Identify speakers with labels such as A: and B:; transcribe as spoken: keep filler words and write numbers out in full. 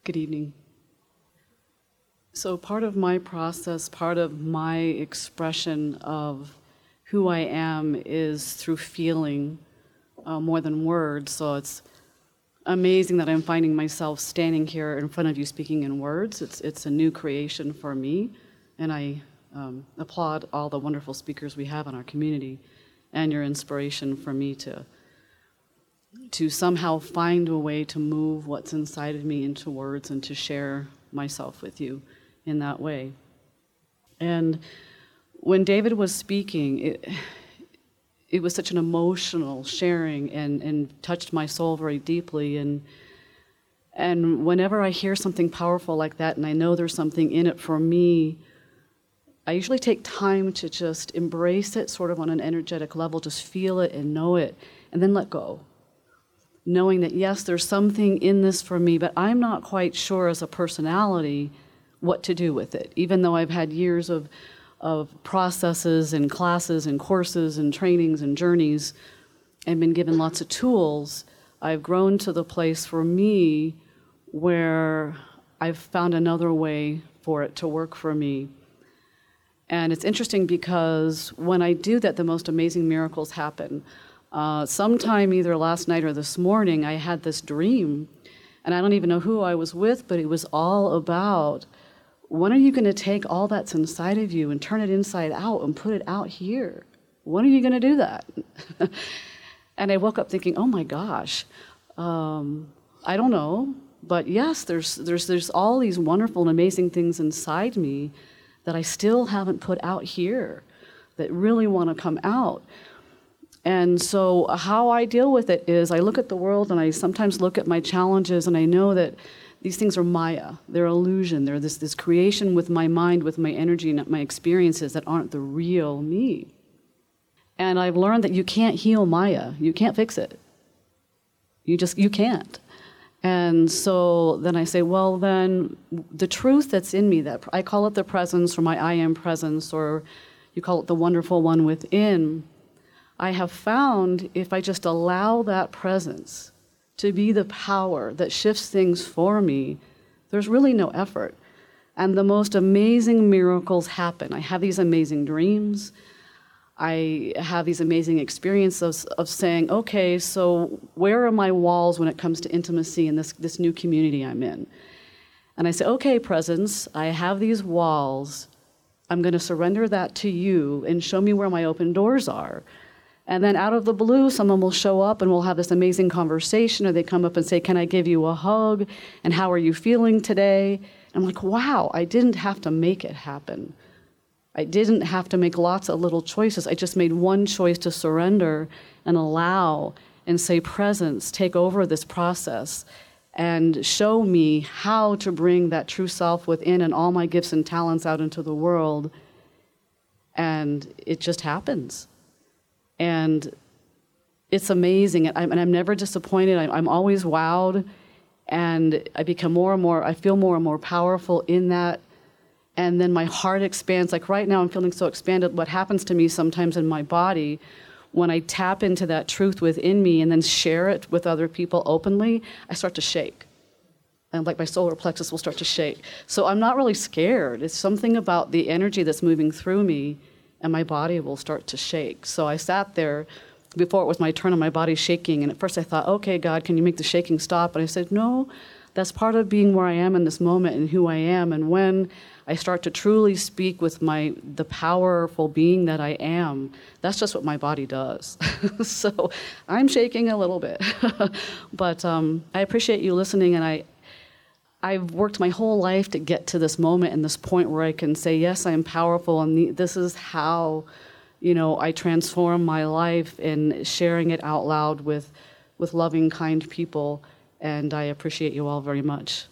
A: Good evening. So part of my process, part of my expression of who I am is through feeling uh, more than words. So it's amazing that I'm finding myself standing here in front of you speaking in words. It's, it's a new creation for me, and I um, applaud all the wonderful speakers we have in our community and your inspiration for me to to somehow find a way to move what's inside of me into words and to share myself with you in that way. And when David was speaking, it, it was such an emotional sharing and, and touched my soul very deeply. And, and whenever I hear something powerful like that and I know there's something in it for me, I usually take time to just embrace it sort of on an energetic level, just feel it and know it, and then let go. Knowing that, yes, there's something in this for me, but I'm not quite sure as a personality what to do with it. Even though I've had years of, of processes and classes and courses and trainings and journeys and been given lots of tools, I've grown to the place for me where I've found another way for it to work for me. And it's interesting because when I do that, the most amazing miracles happen. Uh, sometime either last night or this morning, I had this dream, and I don't even know who I was with, but it was all about, when are you going to take all that's inside of you and turn it inside out and put it out here? When are you going to do that? And I woke up thinking, oh my gosh, um, I don't know, but yes, there's, there's, there's all these wonderful and amazing things inside me that I still haven't put out here that really want to come out. And so how I deal with it is I look at the world and I sometimes look at my challenges and I know that these things are Maya. They're illusion. They're this, this creation with my mind, with my energy, and my experiences that aren't the real me. And I've learned that you can't heal Maya. You can't fix it. You just, you can't. And so then I say, well, then the truth that's in me, that I call it the presence or my I am presence, or you call it the wonderful one within, I have found if I just allow that presence to be the power that shifts things for me, there's really no effort. And the most amazing miracles happen. I have these amazing dreams. I have these amazing experiences of, of saying, okay, so where are my walls when it comes to intimacy in this, this new community I'm in? And I say, okay, presence, I have these walls. I'm going to surrender that to you and show me where my open doors are. And then out of the blue, someone will show up and we'll have this amazing conversation, or they come up and say, can I give you a hug? And how are you feeling today? And I'm like, wow, I didn't have to make it happen. I didn't have to make lots of little choices. I just made one choice to surrender and allow and say, presence, take over this process and show me how to bring that true self within and all my gifts and talents out into the world. And it just happens. And it's amazing, and I'm, and I'm never disappointed. I'm, I'm always wowed, and I become more and more, I feel more and more powerful in that, and then my heart expands. Like right now, I'm feeling so expanded. What happens to me sometimes in my body, when I tap into that truth within me and then share it with other people openly, I start to shake. And like my solar plexus will start to shake. So I'm not really scared. It's something about the energy that's moving through me, and my body will start to shake. So I sat there before it was my turn and my body shaking, and at first I thought, okay, God, can you make the shaking stop? And I said, no, that's part of being where I am in this moment and who I am. And when I start to truly speak with my the powerful being that I am, that's just what my body does. So I'm shaking a little bit. But um, I appreciate you listening, and I, I've worked my whole life to get to this moment and this point where I can say, yes, I am powerful, and the, this is how, you know, I transform my life in sharing it out loud with, with loving, kind people, and I appreciate you all very much.